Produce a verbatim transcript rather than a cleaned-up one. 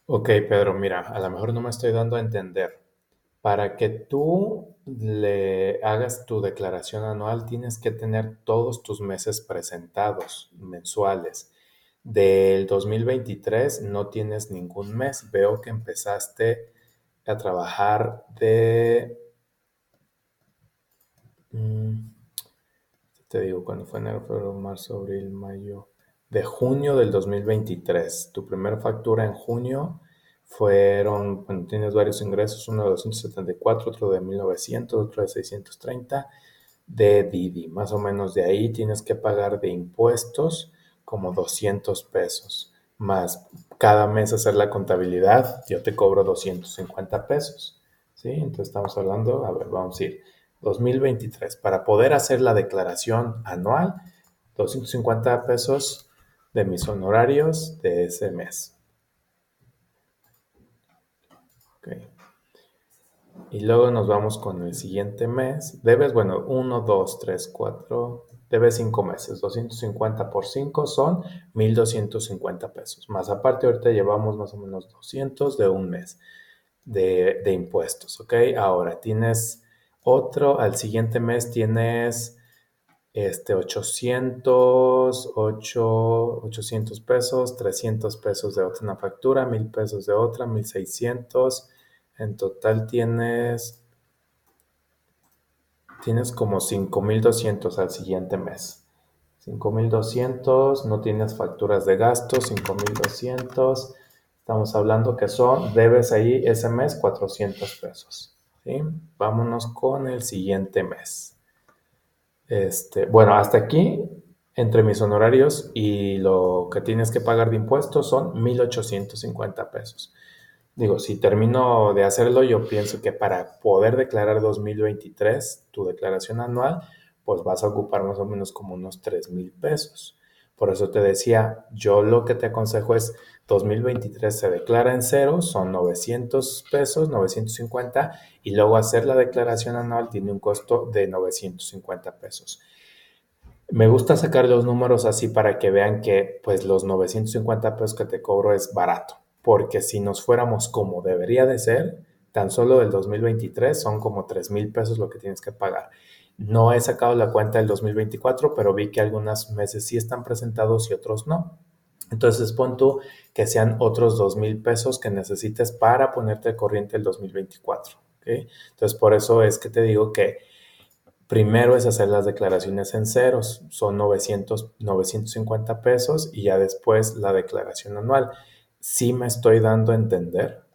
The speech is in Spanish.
Ok, Pedro, mira, a lo mejor no me estoy dando a entender. Para que tú le hagas tu declaración anual, tienes que tener todos tus meses presentados, mensuales. Del dos mil veintitrés no tienes ningún mes. Veo que empezaste a trabajar de, mm, te digo, cuando fue enero, febrero, marzo, abril, mayo, de junio del dos mil veintitrés. Tu primera factura en junio fueron, bueno, tienes varios ingresos, uno de doscientos setenta y cuatro, otro de mil novecientos, otro de seiscientos treinta de Didi. Más o menos de ahí tienes que pagar de impuestos como doscientos pesos. Más cada mes hacer la contabilidad, yo te cobro doscientos cincuenta pesos. ¿Sí? Entonces estamos hablando, a ver, vamos a ir dos mil veintitrés. Para poder hacer la declaración anual, doscientos cincuenta pesos de mis honorarios de ese mes. Okay. Y luego nos vamos con el siguiente mes. Debes, bueno, uno, dos, tres, cuatro. Debes cinco meses. doscientos cincuenta por cinco son mil doscientos cincuenta pesos. Más aparte, ahorita llevamos más o menos doscientos de un mes de, de impuestos, ¿ok? Ahora tienes otro, al siguiente mes tienes este, ochocientos, ocho, ochocientos pesos, trescientos pesos de otra una factura, mil pesos de otra, mil seiscientos. En total tienes, tienes como cinco mil doscientos al siguiente mes. Cinco mil doscientos, no tienes facturas de gasto, cinco mil doscientos. Estamos hablando que son, debes ahí ese mes cuatrocientos pesos. ¿Sí? Vámonos con el siguiente mes. Este, bueno, hasta aquí, entre mis honorarios y lo que tienes que pagar de impuestos son mil ochocientos cincuenta pesos. Digo, si termino de hacerlo, yo pienso que para poder declarar dos mil veintitrés, tu declaración anual, pues vas a ocupar más o menos como unos tres mil pesos. Por eso te decía, yo lo que te aconsejo es dos mil veintitrés se declara en cero, son novecientos pesos, novecientos cincuenta, y luego hacer la declaración anual tiene un costo de novecientos cincuenta pesos. Me gusta sacar los números así para que vean que pues los novecientos cincuenta pesos que te cobro es barato, porque si nos fuéramos como debería de ser, tan solo del dos mil veintitrés son como tres mil pesos lo que tienes que pagar. No he sacado la cuenta del dos mil veinticuatro, pero vi que algunos meses sí están presentados y otros no. Entonces pon tú que sean otros dos mil pesos que necesites para ponerte al corriente el dos mil veinticuatro. ¿Ok? Entonces por eso es que te digo que primero es hacer las declaraciones en ceros, son novecientos, novecientos cincuenta pesos y ya después la declaración anual. Sí me estoy dando a entender.